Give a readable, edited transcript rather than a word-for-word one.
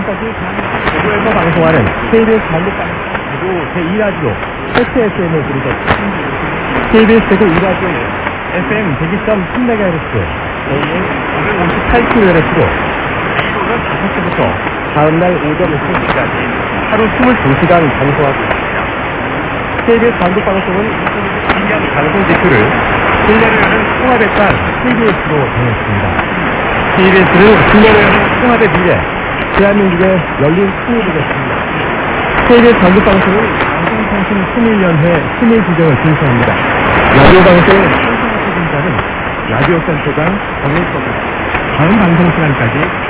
지금까지 대구에서 방송하는 KBS 단독방송 대구 제2라디오 SFM을 들으셨습니다. KBS 대구 2라디오는 FM 102.3MHz, AM 558kHz로 오전 5시부터 다음날 오전 6시까지 하루 22시간 방송하고 있습니다. KBS 단독방송은 2022년 방송 지표를 1년을 하는 청와대 간 KBS로 정했습니다. KBS는 10년을 하는 청와대 미래, 대한민국의 열린 통일이겠습니다. KBS 단독방송은 방송통신 통일연회 통일규정을 준수합니다. 라디오방송의 편성화 책임자는 라디오센터장 정일섭입니다. 다음 방송 시간까지